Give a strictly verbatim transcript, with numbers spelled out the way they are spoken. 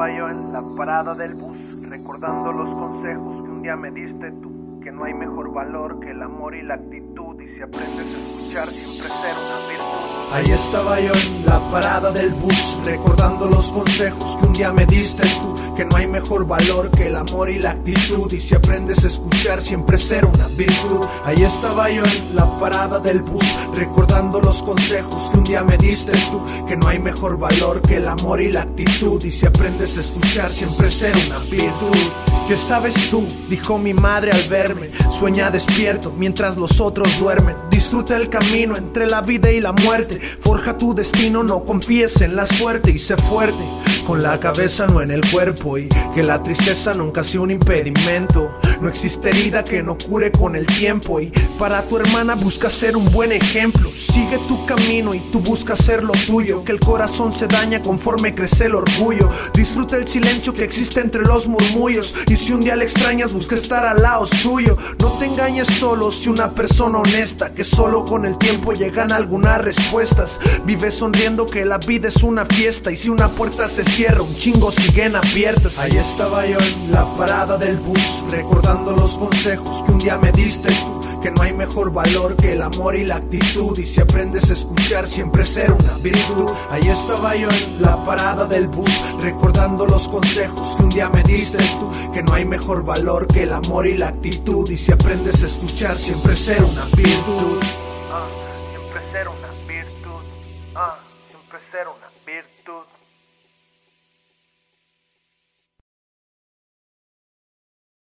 estaba yo en la parada del bus, recordando los consejos que un día me diste tú, que no hay mejor valor que el amor y la actitud, y si aprendes a escuchar siempre ser una virtud. Ahí estaba yo en la parada del bus, recordando los consejos que un día me diste tú, que no hay mejor valor que el amor y la actitud, y si aprendes a escuchar siempre ser una virtud. Ahí estaba yo en la parada del bus, recordando los consejos que un día me diste tú, que no hay mejor valor que el amor y la actitud, y si aprendes a escuchar siempre ser una virtud. ¿Qué sabes tú?, dijo mi madre al verme, sueña despierto mientras los otros duermen. Disfruta el camino entre la vida y la muerte, forja tu destino, no confíes en la suerte, y sé fuerte con la cabeza, no en el cuerpo, y que la tristeza nunca sea un impedimento. No existe herida que no cure con el tiempo, y para tu hermana busca ser un buen ejemplo. Sigue tu camino y tú buscas ser lo tuyo, que el corazón se daña conforme crece el orgullo. Disfruta el silencio que existe entre los murmullos, y si un día le extrañas busca estar al lado suyo. No te engañes solo, si una persona honesta, que solo con el tiempo llegan algunas respuestas. Vive sonriendo que la vida es una fiesta, y si una puerta se cierra un chingo siguen abiertas. Ahí estaba yo en la parada del bus, recordando los consejos que un día me diste tú, que no hay mejor valor que el amor y la actitud, y si aprendes a escuchar siempre ser una virtud. Ahí estaba yo en la parada del bus, recordando los consejos que un día me diste tú, que no hay mejor valor que el amor y la actitud, y si aprendes a escuchar siempre ser una virtud. Ah.